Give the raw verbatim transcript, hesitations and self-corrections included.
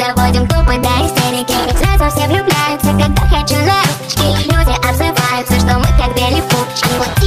доводим тупо до истерики. Ведь сразу все влюбляются, когда хочу за ручки. Люди обзываются, что мы как две липучки.